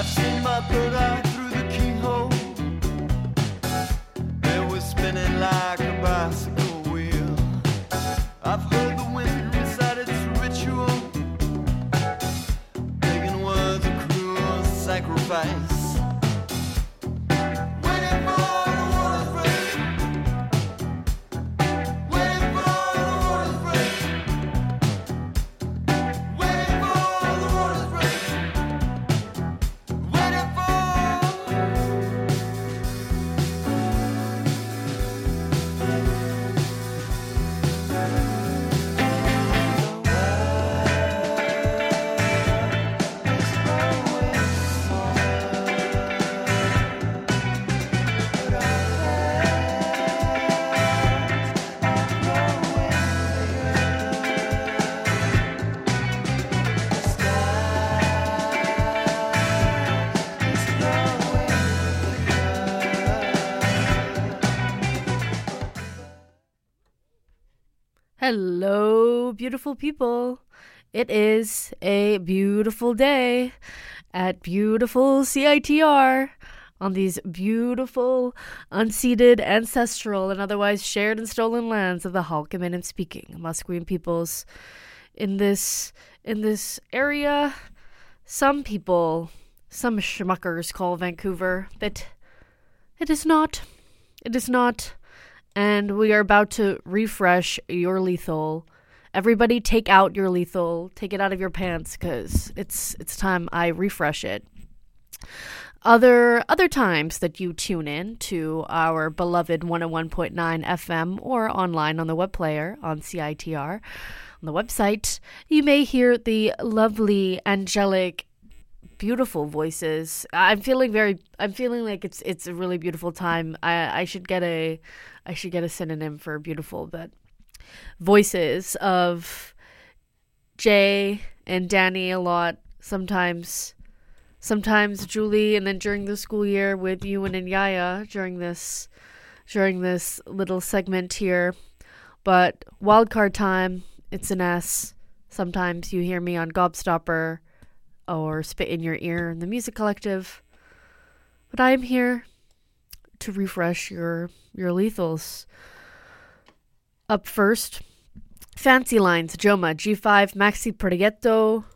I've seen my third eye through the keyhole. It was spinning like a bicycle wheel. I've heard the wind recite its ritual. Pagan was a cruel sacrifice. Hello, beautiful people. It is a beautiful day at beautiful CITR on these beautiful, unceded, ancestral, and otherwise shared and stolen lands of the Halkomen and speaking Musqueam peoples. In this area, some people, some schmuckers call Vancouver, but it is not. It is not. And we are about to refresh your lethal. Everybody take out your lethal. Take it out of your pants, because it's time I refresh it. Other times that you tune in to our beloved 101.9 FM or online on the web player on CITR, on the website, you may hear the lovely, angelic, beautiful voices. I'm feeling like it's a really beautiful time. I should get a synonym for beautiful, but voices of Jay and Danny a lot, sometimes Julie, and then during the school year with Ewan and Yaya during this little segment here. But wildcard time, it's an S. Sometimes you hear me on Gobstopper or Spit in Your Ear in the Music Collective. But I am here to refresh your lethals. Up first, Fancy Lines, Joma, G5, Maxi Proyecto,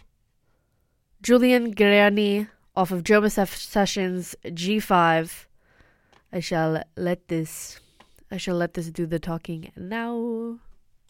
Julian Guerani off of Joma Sessions, G5. I shall let this do the talking now.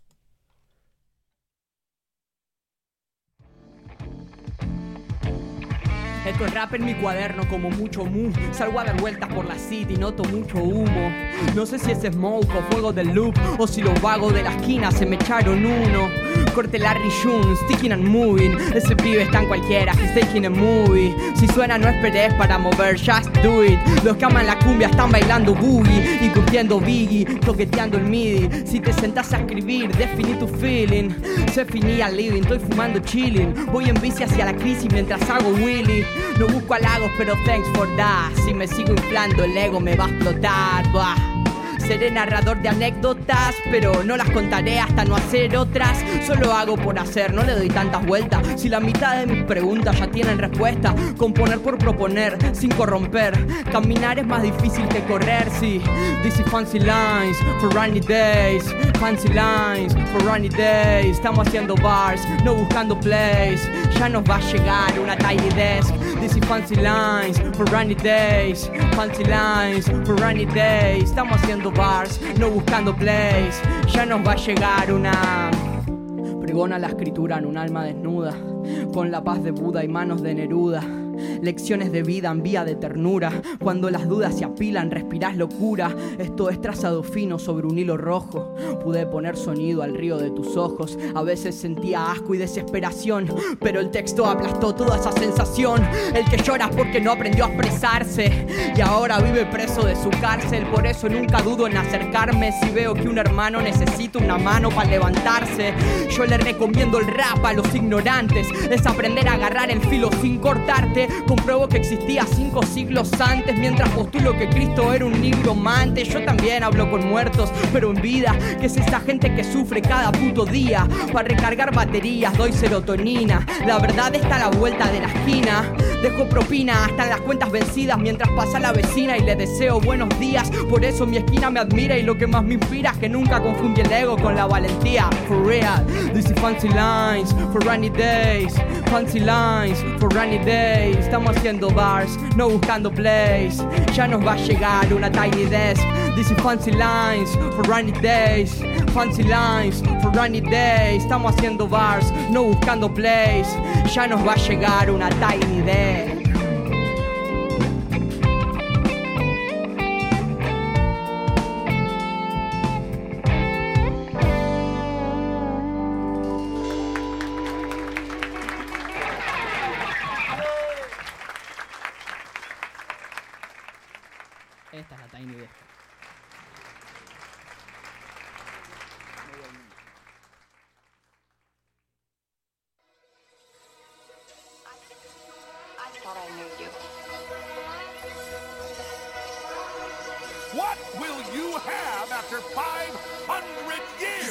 Esto es rap en mi cuaderno como mucho mu. Salgo a dar vueltas por la city, noto mucho humo. No sé si es smoke o fuego del loop, o si los vagos de la esquina se me echaron uno. Corte Larry June, sticking and moving. Ese pibe está en cualquiera, he's taking a movie. Si suena no esperes para mover, just do it. Los que aman la cumbia están bailando boogie y curtiendo Biggie, toqueteando el midi. Si te sentás a escribir, definí tu feeling. Se finía living, estoy fumando chilling. Voy en bici hacia la crisis mientras hago Willy. No busco halagos, pero thanks for that. Si me sigo inflando, el ego me va a explotar. Bah. Seré narrador de anécdotas, pero no las contaré hasta no hacer otras. Solo hago por hacer, no le doy tantas vueltas. Si la mitad de mis preguntas ya tienen respuesta. Componer por proponer, sin corromper. Caminar es más difícil que correr, sí. This is fancy lines for rainy days. Fancy lines for rainy days. Estamos haciendo bars, no buscando plays. Ya nos va a llegar una tiny desk. This is fancy lines for rainy days. Fancy lines for rainy days. Estamos haciendo bars, no buscando plays. Ya nos va a llegar una... Pregona la escritura en un alma desnuda, con la paz de Buda y manos de Neruda. Lecciones de vida en vía de ternura. Cuando las dudas se apilan, respirás locura. Esto es trazado fino sobre un hilo rojo. Pude poner sonido al río de tus ojos. A veces sentía asco y desesperación, pero el texto aplastó toda esa sensación. El que llora porque no aprendió a expresarse y ahora vive preso de su cárcel. Por eso nunca dudo en acercarme si veo que un hermano necesita una mano para levantarse. Yo le recomiendo el rap a los ignorantes. Es aprender a agarrar el filo sin cortarte. Compruebo que existía 5 siglos antes, mientras postulo que Cristo era un nigromante. Yo también hablo con muertos, pero en vida. Que es esa gente que sufre cada puto día. Para recargar baterías doy serotonina. La verdad está a la vuelta de la esquina. Dejo propina hasta en las cuentas vencidas mientras pasa la vecina y le deseo buenos días. Por eso mi esquina me admira y lo que más me inspira es que nunca confundí el ego con la valentía. For real, this is fancy lines for rainy days. Fancy lines for rainy days. Estamos haciendo bars, no buscando plays. Ya nos va a llegar una tiny desk. This is fancy lines for rainy days. Fancy lines for rainy days. Estamos haciendo bars, no buscando plays. Ya nos va a llegar una tiny desk. Esta es la tiny desk. What will you have after 500 years?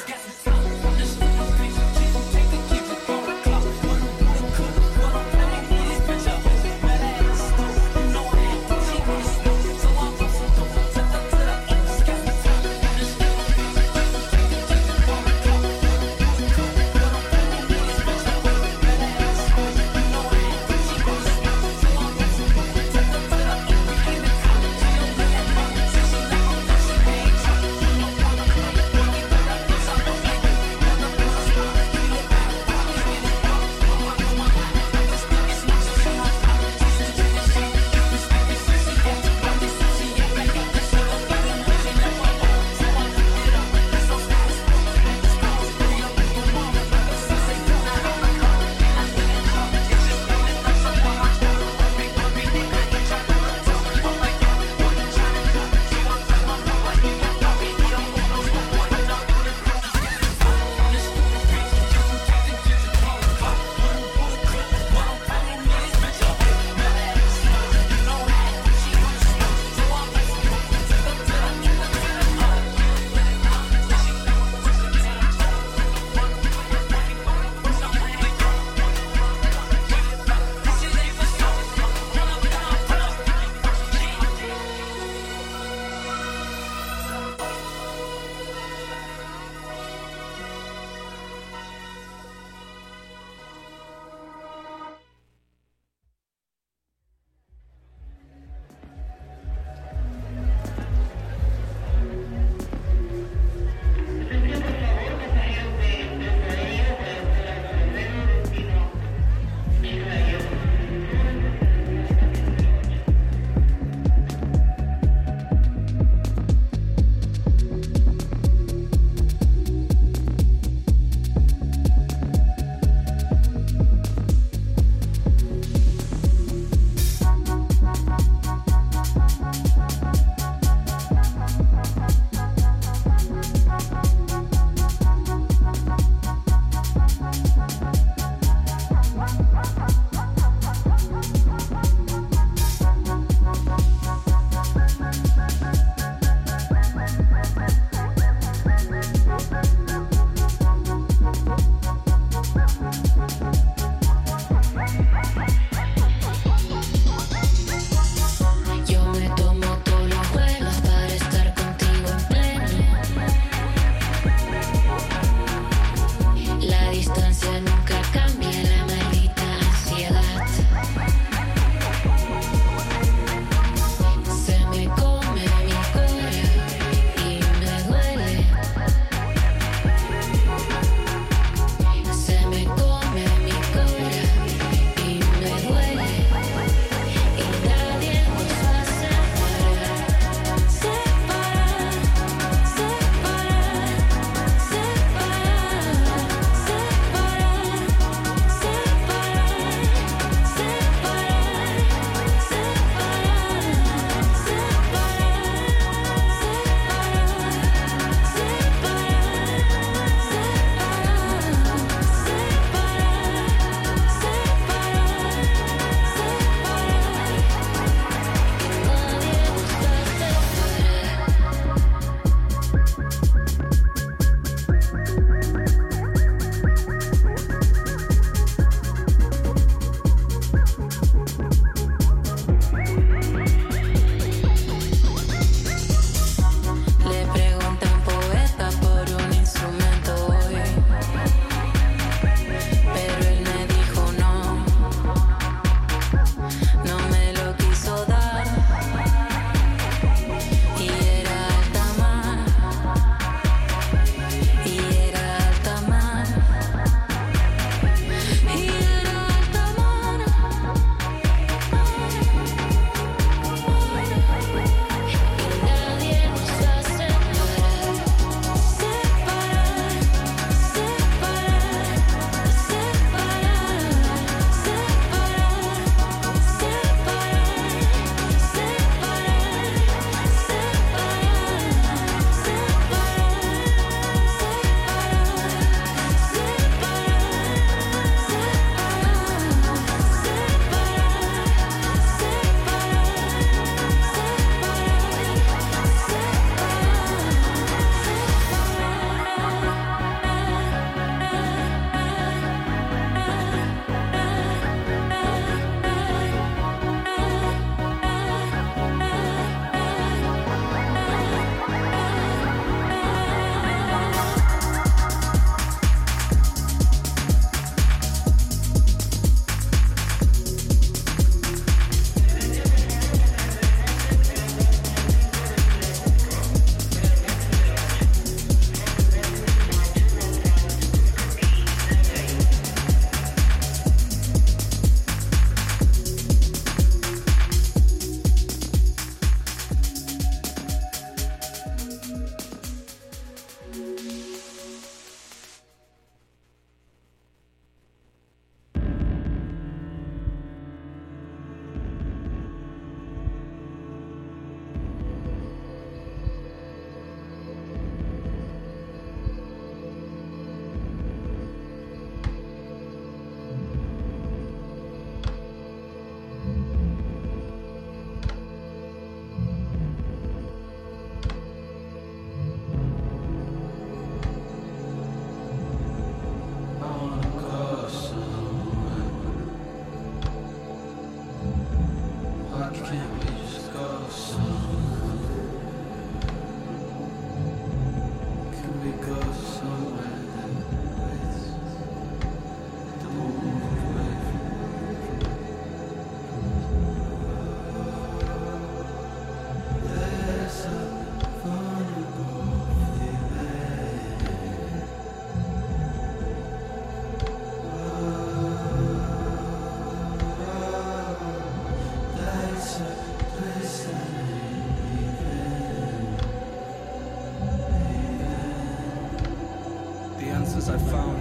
weakness I found.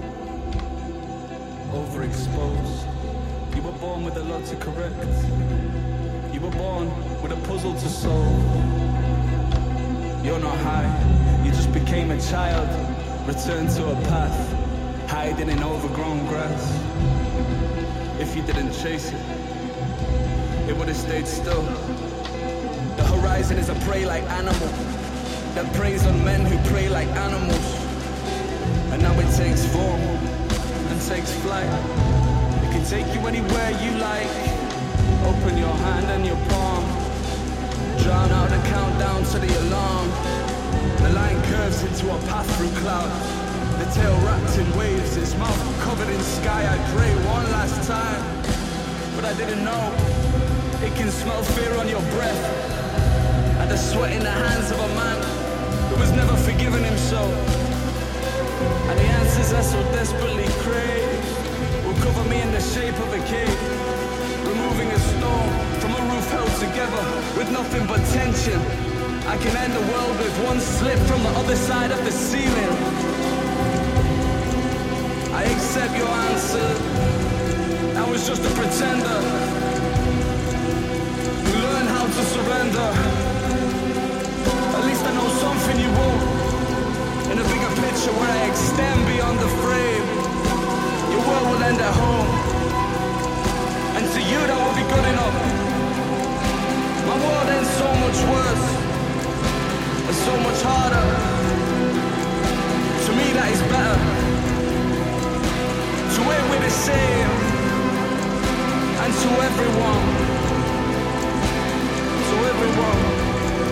Overexposed. You were born with a lot to correct. You were born with a puzzle to solve. You're not high, you just became a child. Returned to a path, hiding in overgrown grass. If you didn't chase it, it would have stayed still. The horizon is a prey like animal that preys on men who prey like animals. And now it takes form and takes flight. It can take you anywhere you like. Open your hand and your palm. Drown out the countdown to the alarm. The line curves into a path through clouds. The tail wrapped in waves, its mouth covered in sky. I pray one last time, but I didn't know. It can smell fear on your breath, and the sweat in the hands of a man who has never forgiven himself. And the answers I so desperately crave will cover me in the shape of a cave, removing a stone from a roof held together with nothing but tension. I can end the world with one slip from the other side of the ceiling. I accept your answer. I was just a pretender who learned how to surrender. At least I know something you won't. In a bigger picture where I extend beyond the frame, your world will end at home, and to you that will be good enough. My world ends so much worse and so much harder. To me that is better. To it we're the same, and to everyone, to everyone.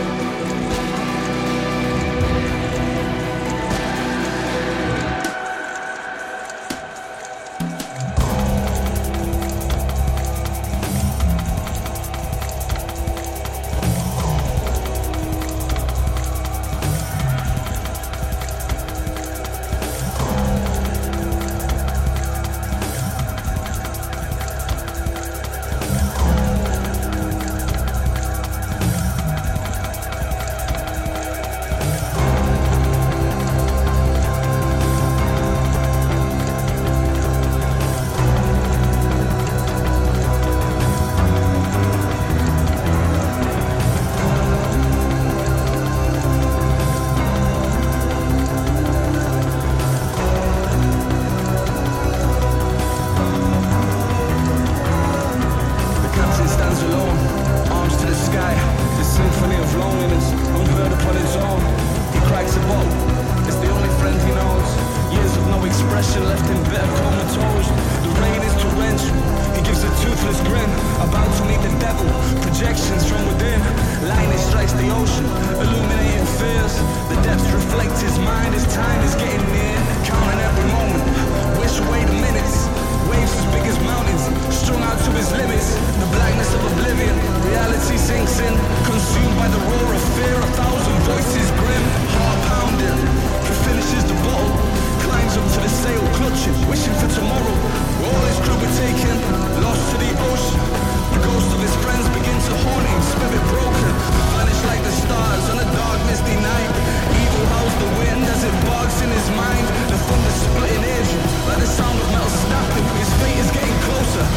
Wishing for tomorrow, all his crew were taken, lost to the ocean. The ghost of his friends begin to haunt him, spirit broken, vanished like the stars on a dark misty night. Evil howls the wind as it bogs in his mind. The thunder splitting edge, like the sound of metal snapping. His fate is getting closer,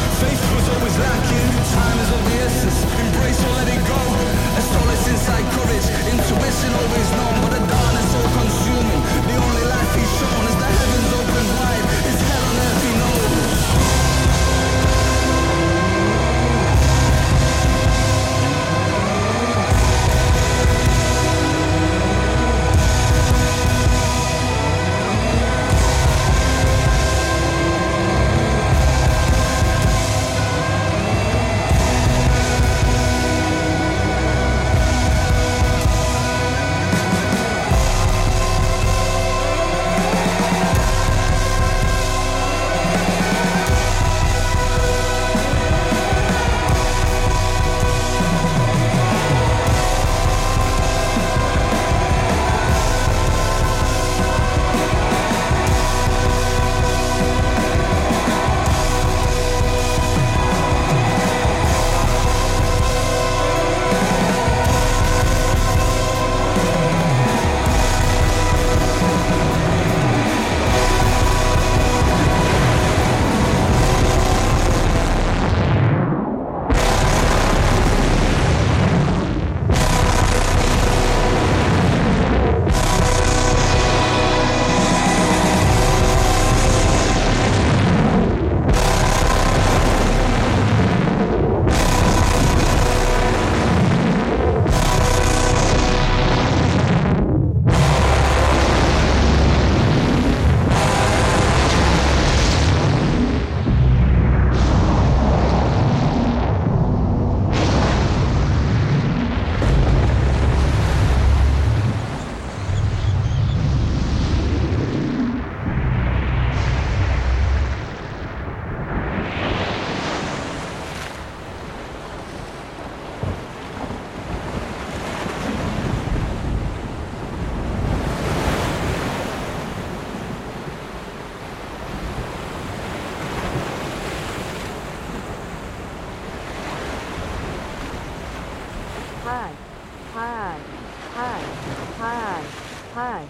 Hi. Hi. Hi. Hi. Hi.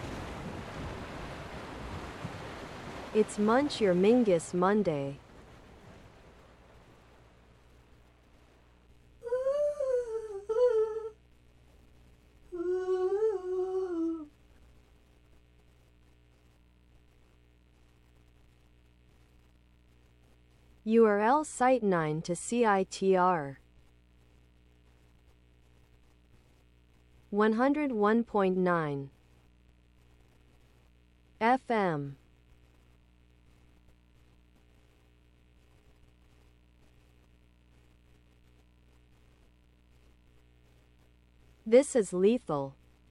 It's Munch Your Mingus Monday. URL Site 9 to CITR 101.9 FM. This is lethal.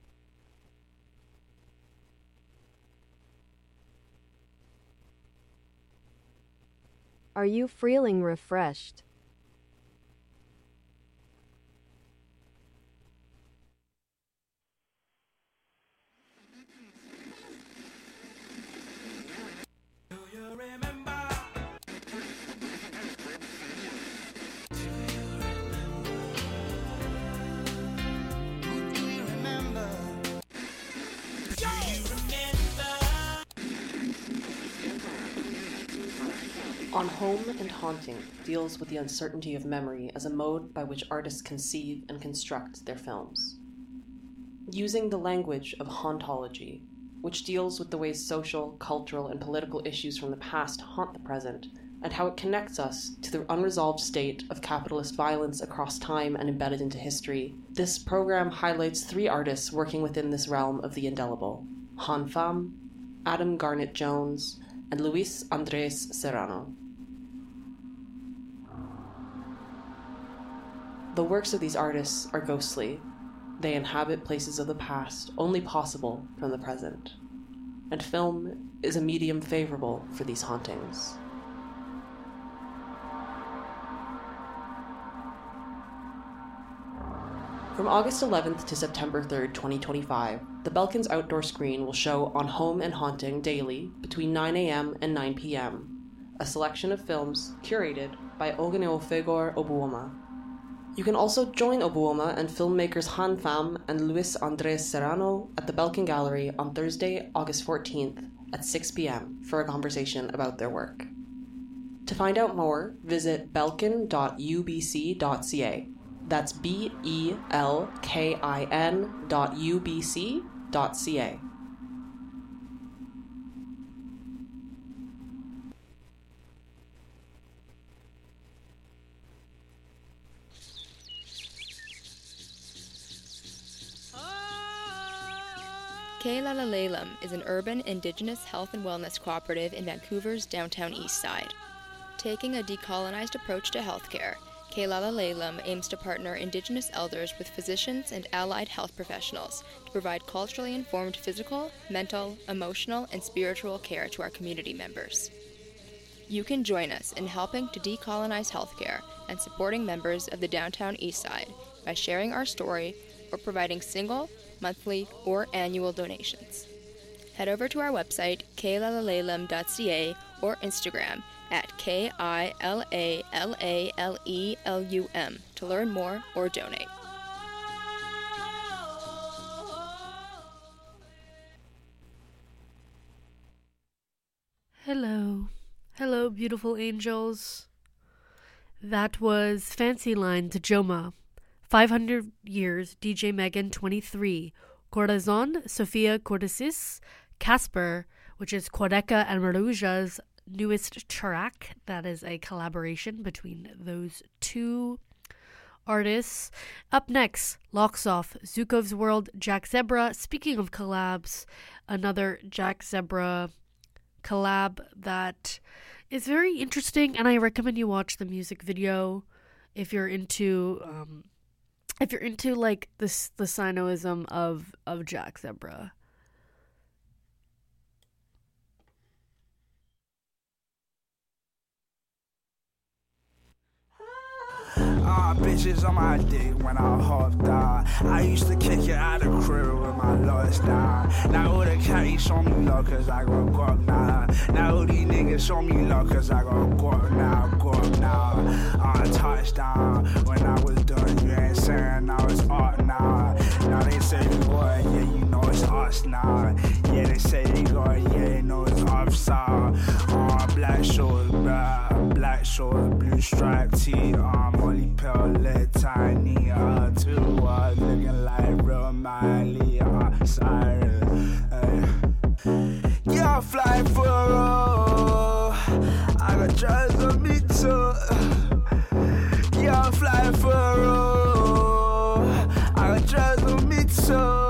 Are you feeling refreshed? On Home and Haunting deals with the uncertainty of memory as a mode by which artists conceive and construct their films. Using the language of hauntology, which deals with the ways social, cultural, and political issues from the past haunt the present, and how it connects us to the unresolved state of capitalist violence across time and embedded into history, this program highlights 3 artists working within this realm of the indelible: Han Pham, Adam Garnett Jones, and Luis Andres Serrano. The works of these artists are ghostly. They inhabit places of the past only possible from the present, and film is a medium favorable for these hauntings. From August 11th to September 3rd, 2025, the Belkins Outdoor Screen will show On Home and Haunting daily between 9 a.m. and 9 p.m., a selection of films curated by Ogeneofegor Obuoma. You can also join Obuoma and filmmakers Han Pham and Luis Andres Serrano at the Belkin Gallery on Thursday, August 14th at 6 p.m. for a conversation about their work. To find out more, visit belkin.ubc.ca. That's belkin.ubc.ca. Keilalalelam is an urban Indigenous health and wellness cooperative in Vancouver's downtown east side. Taking a decolonized approach to healthcare, Keilalalelam aims to partner Indigenous elders with physicians and allied health professionals to provide culturally informed physical, mental, emotional, and spiritual care to our community members. You can join us in helping to decolonize healthcare and supporting members of the downtown east side by sharing our story or providing single, monthly, or annual donations. Head over to our website, keilalalelam.ca, or Instagram at KILALALELUM to learn more or donate. Hello. Hello, beautiful angels. That was Fancy Line to Joma. 500 Years, DJ Megan 23. Corazon, Sofia Cordesis. Casper, which is Quadeca and Maruja's newest track. That is a collaboration between those two artists. Up next, Locks Off, Zukov's World, Jack Zebra. Speaking of collabs, another Jack Zebra collab that is very interesting, and I recommend you watch the music video if you're into like the Sinoism of Jack Zebra. Bitches on my dick when I hopped out. I used to kick it out of crib with my lost down. Now all the catties on me low cause I got guap now. Now all these niggas on me low cause I got guap now. Touchdown when I was doing, you ain't saying I was last night. Yeah, they say they got it, yeah, they know it's upside. Black shorts, black shorts, blue striped tee. Molly pill, lit tiny. Two looking like real Miley. Sorry. Yeah, I'm flying for a roll. I got drugs on me too. Yeah, I'm flying for a roll. I got drugs on me too.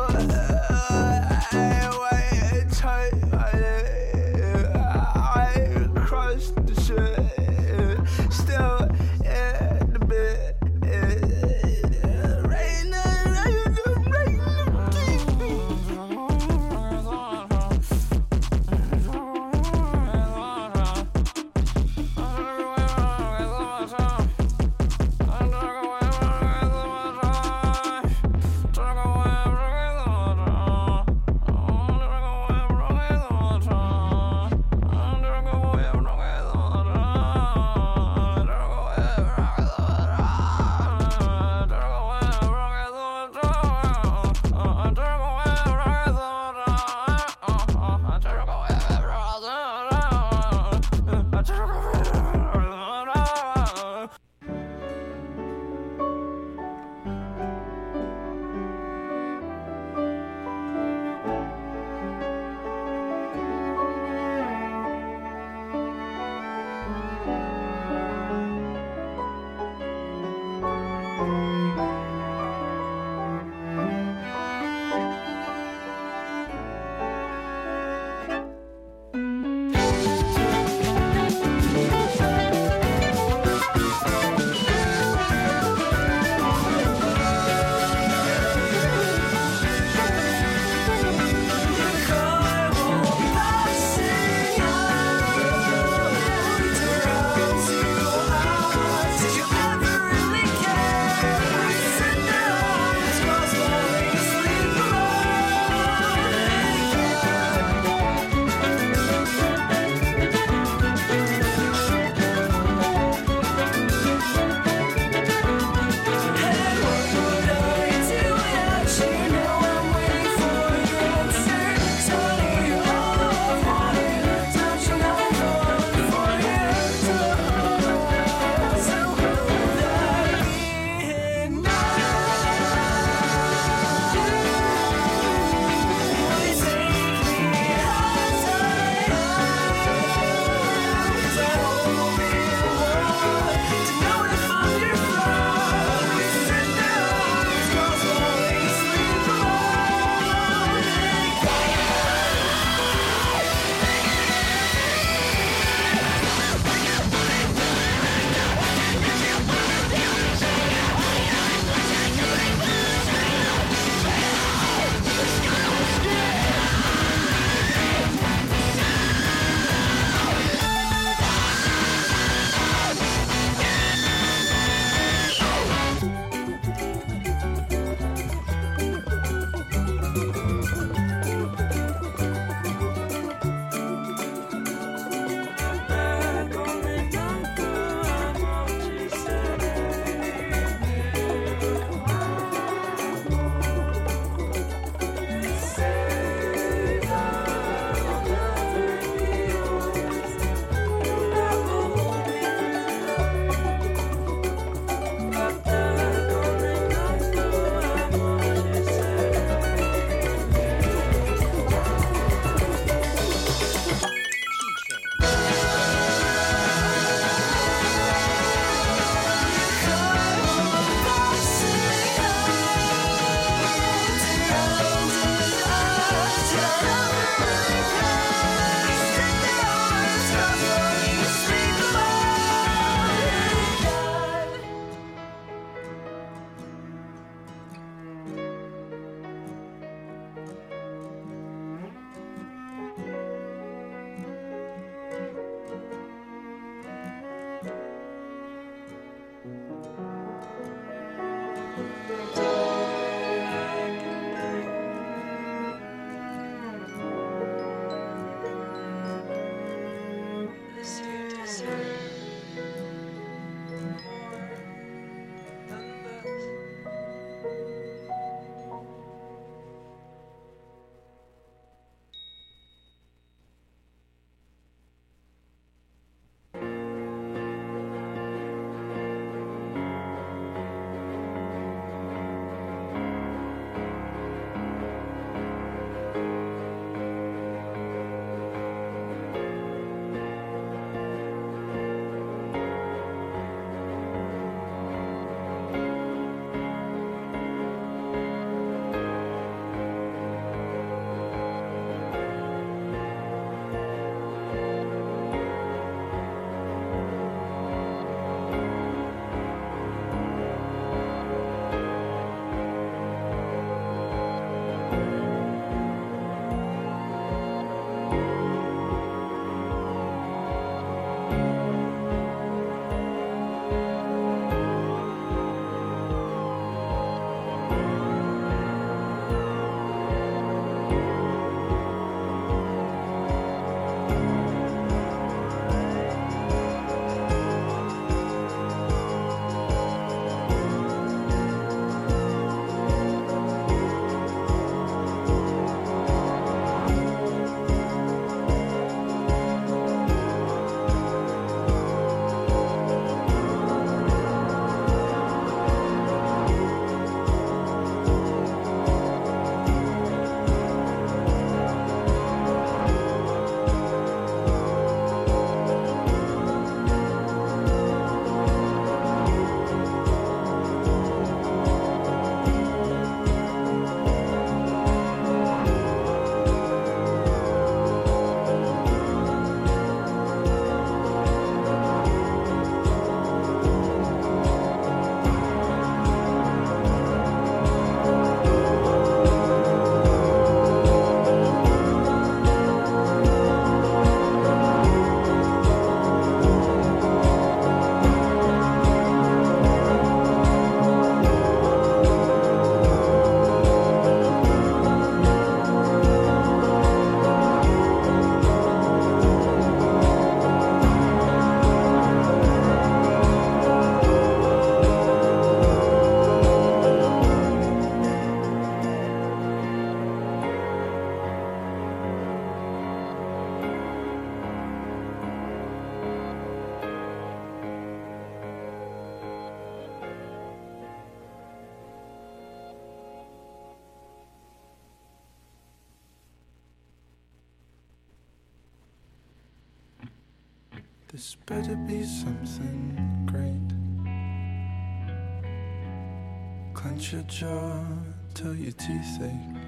I crushed the shit. Still in the This better be something great. Clench your jaw till your teeth ache.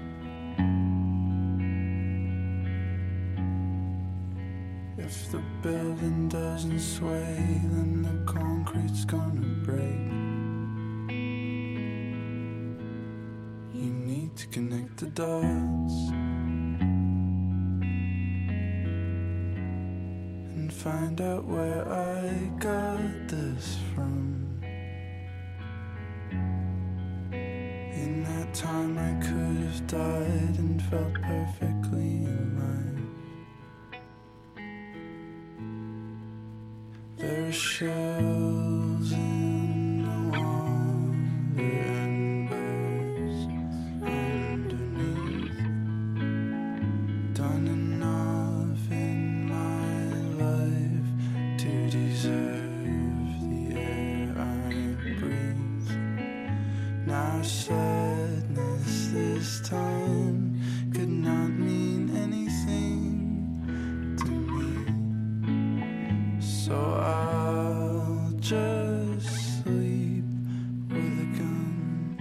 If the building doesn't sway, then the concrete's gonna break. You need to connect the dots and find out where I got this from. In that time I could have died and felt perfectly alive. There are shells in the water and birds underneath. Done enough in my life to deserve the air I breathe. Now sadness this time could not mean anything to me. So I'll just sleep with a gun.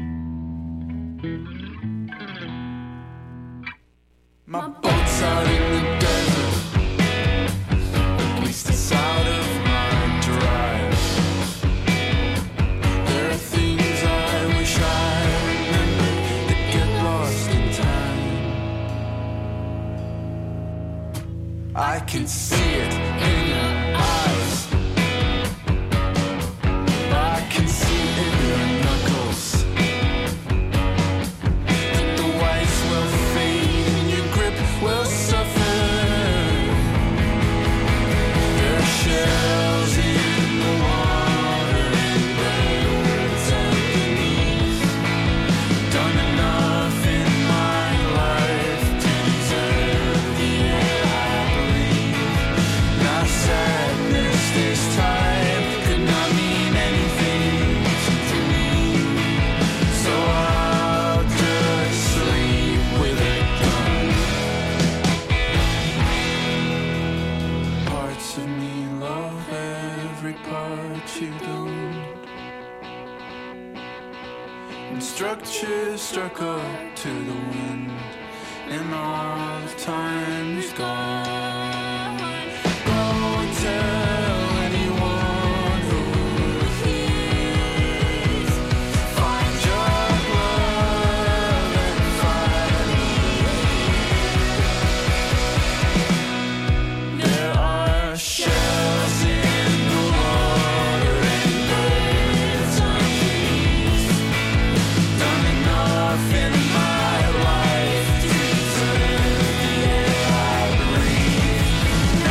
My boat's out in the desert, at least it's out of my drive. There are things I wish I remembered that get lost in time. I can see it in your eyes. I can see it in your knuckles. That the whites will fade and your grip will suffer. There are shells in the water and birds underneath. Done enough in my life to deserve the air I breathe. Now sadness this time could not mean anything to me. So I'll just sleep with a gun. Parts of me love every part you don't. And structure struck up to the wind, and all the time is gone. Go tell anyone who hears. Find your love and find me. There are shells in the water and birds underneath. Done enough in my life to deserve the air I breathe.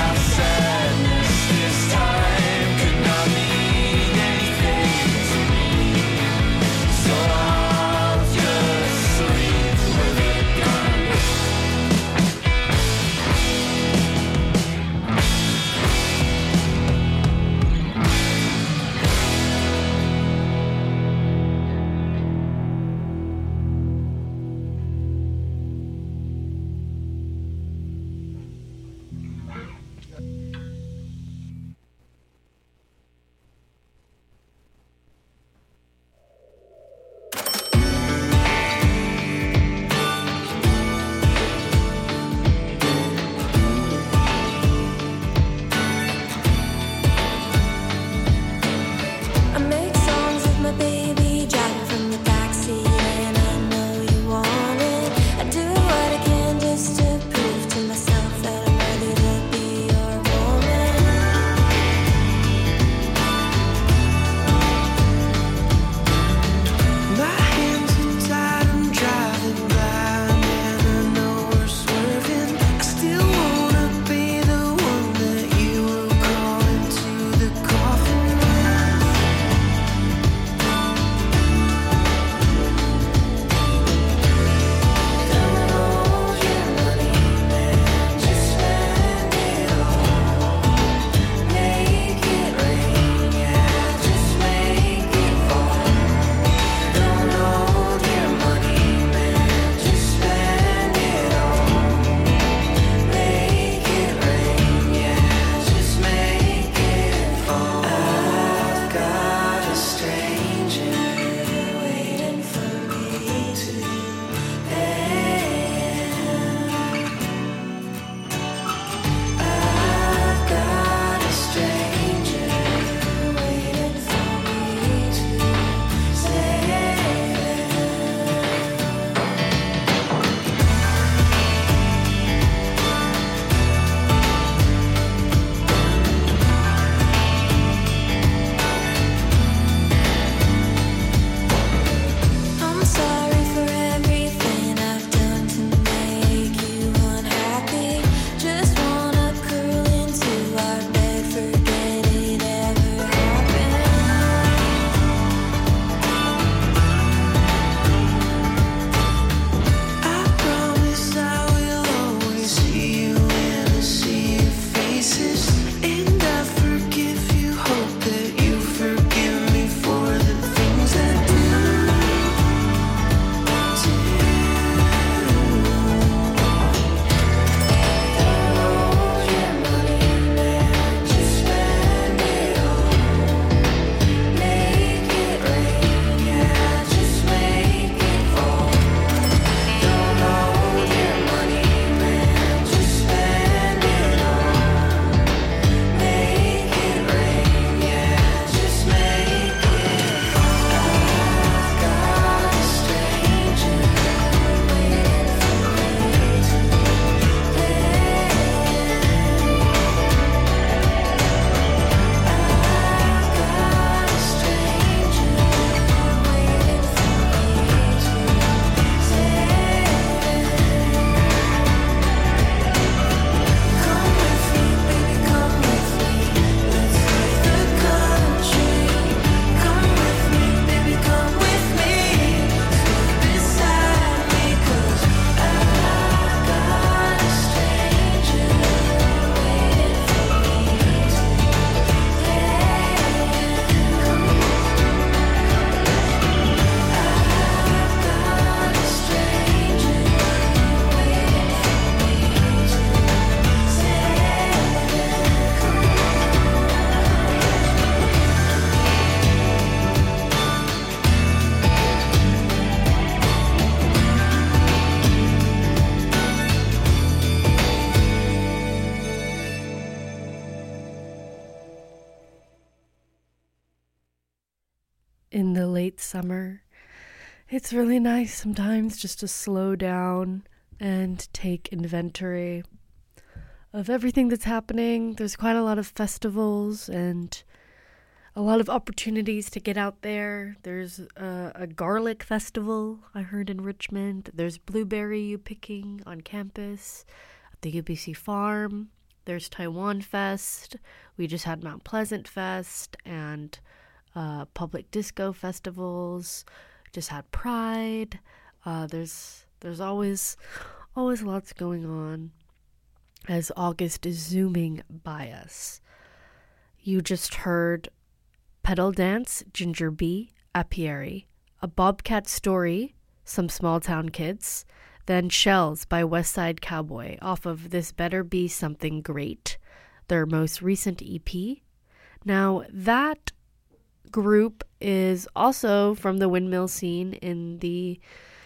in the late summer. It's really nice sometimes just to slow down and take inventory of everything that's happening. There's quite a lot of festivals and a lot of opportunities to get out there. There's a garlic festival, I heard, in Richmond. There's blueberry picking on campus at the UBC farm. There's Taiwan Fest. We just had Mount Pleasant Fest and public disco festivals. Just had Pride. There's always lots going on as August is zooming by us. You just heard Pedal Dance, Ginger Bee, Apiary, A Bobcat Story, Some Small Town Kids, then Shells by West Side Cowboy off of This Better Be Something Great, their most recent EP. Now, that group is also from the windmill scene in the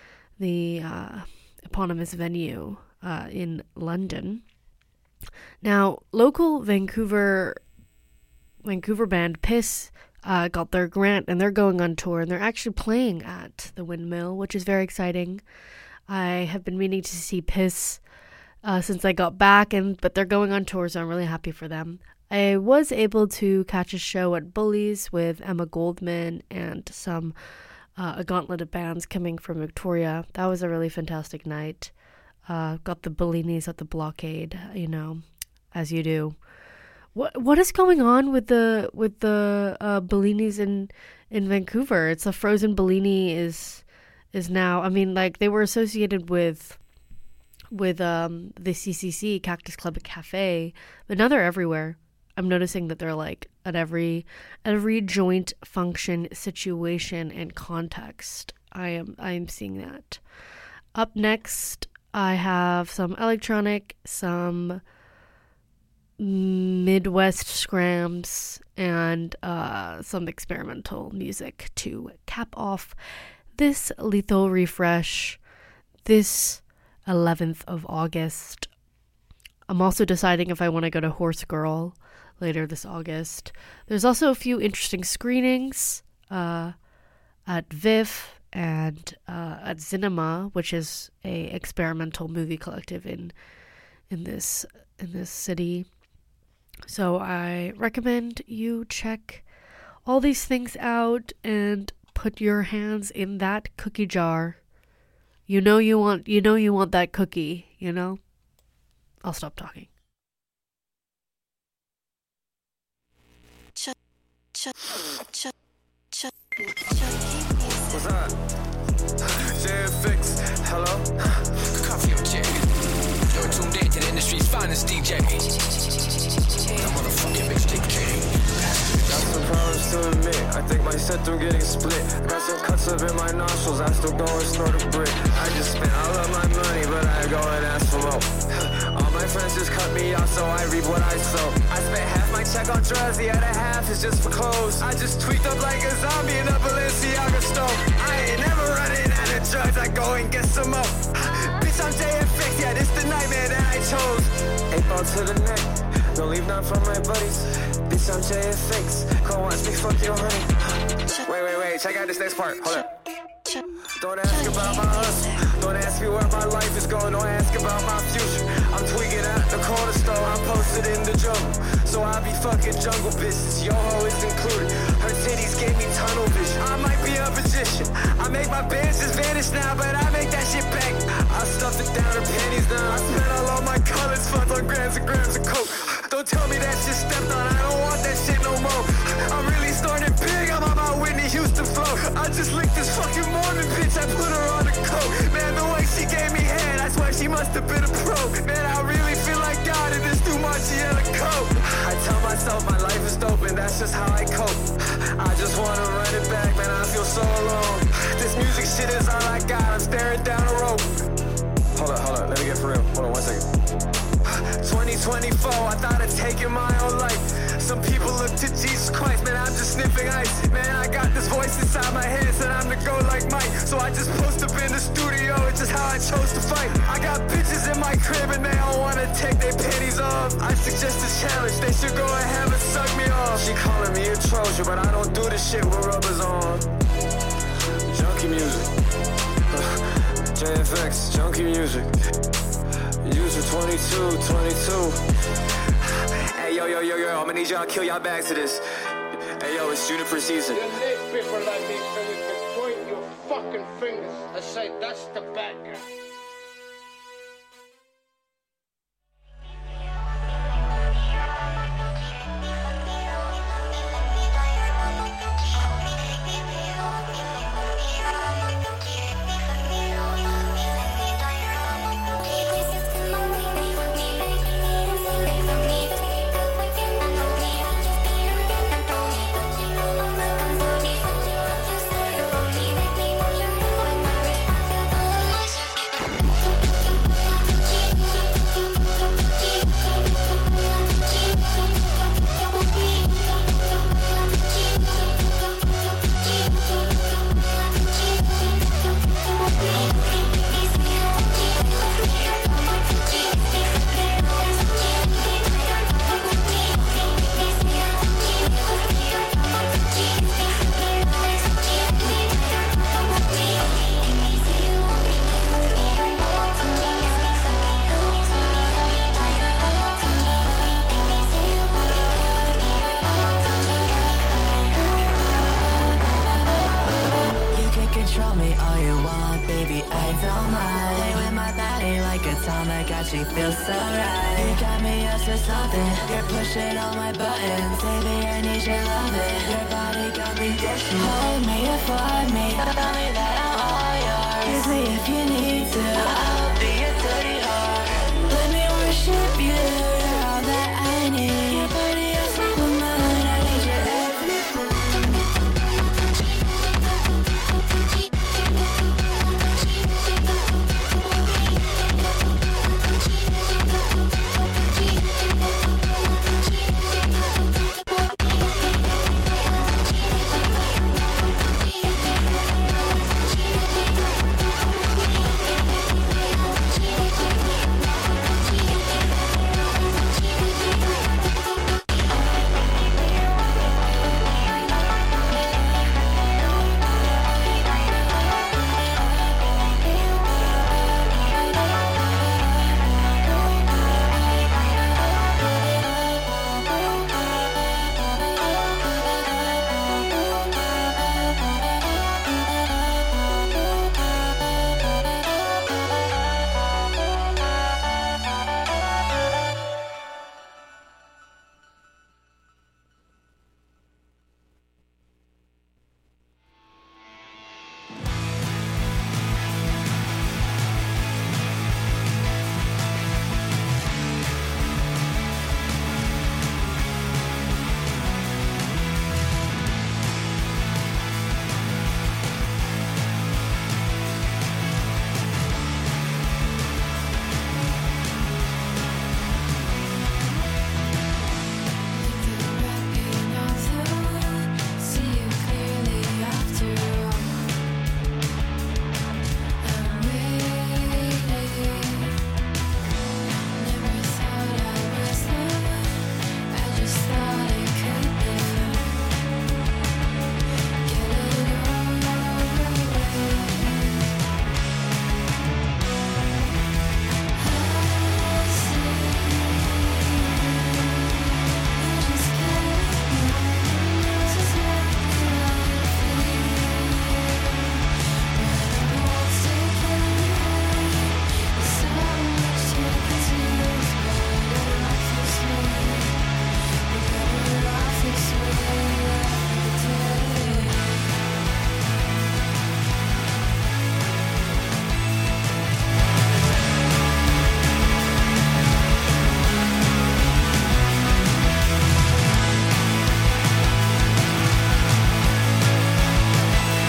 eponymous venue in London. Now, local Vancouver band Piss got their grant and they're going on tour, and they're actually playing at the Windmill, which is very exciting. I have been meaning to see Piss since I got back, but they're going on tour, so I'm really happy for them. I was able to catch a show at Bullies with Emma Goldman and a gauntlet of bands coming from Victoria. That was a really fantastic night. Got the Bellinis at the Blockade, as you do. What is going on with the Bellinis in Vancouver? It's a frozen Bellini is now. I mean, like, they were associated with the CCC, Cactus Club Cafe, but now they're everywhere. I'm noticing that they're like at every joint function, situation, and context. I am seeing that. Up next, I have some electronic, some Midwest scrams, and some experimental music to cap off this lethal refresh this 11th of August. I'm also deciding if I want to go to Horse Girl later this August. There's also a few interesting screenings at VIF and at Cinema, which is a experimental movie collective in this city. So I recommend you check all these things out and put your hands in that cookie jar. You know you want that cookie, I'll stop talking. What's up? JFX, hello? Coffee or J. You're tuned in to the industry's finest DJ. That motherfucking mixtape king. Got some problems to admit. I think my septum getting split. Got some cuts up in my nostrils. I still go and snort a brick. I just spent all of my money, but I go and ask for more. All my friends just cut me off, so I reap what I sow. I spent half my check on drugs, the other half is just for clothes. I just tweaked up like a zombie in a Balenciaga stove. I ain't never running out of drugs, I go and get some more. Bitch, I'm JFX, yeah, this the nightmare that I chose. 8 ball to the neck, don't leave none from my buddies. Bitch, I'm JFX, go watch me fuck your honey. Wait, check out this next part, hold up. Don't ask about my hustle. Don't ask me where my life is going. Don't ask about my future. I'm tweaking at the corner store. I'm posted in the jungle. So I be fucking jungle bitches. Yo ho is included. Her titties gave me tunnel vision. I might be a magician. I make my bands just vanish now, but I make that shit back. I stuffed it down her panties now. I spent all my college funds on grams and grams of coke. Don't tell me that shit stepped on. I don't want that shit no more. I'm really starting big. I'm on my Whitney Houston flow. I just licked this fucking Mormon bitch. I put her on the coat. Man, the way she gave me head, I swear she must have been a pro. Man, I really feel like God in this too much yellow coat. I tell myself my life is dope and that's just how I cope. I just wanna run it back, man, I feel so alone. This music shit is all I got, I'm staring down a rope. Hold up, let me get for real. Hold on 1 second. 2024, I thought of taking my own life. Some people look to Jesus Christ, man, I'm just sniffing ice. Man, I got this voice inside my head, said I'm to go like Mike. So I just post up in the studio, it's just how I chose to fight. I got bitches in my crib and they all wanna take their panties off. I suggest a challenge, they should go ahead and suck me off. She calling me a Trojan, but I don't do this shit with rubbers on. Junkie music. JFX, junkie music. User 22. Hey, yo, I'ma need y'all to kill y'all back to this. Hey, yo, it's Juniper season. You need people like me so you can point your fucking fingers and say, that's the bad guy. She feels so right. You got me up to something. You're pushing all my buttons. Baby, I need your loving. Your body got me guessing. Hold me, afford me. Tell me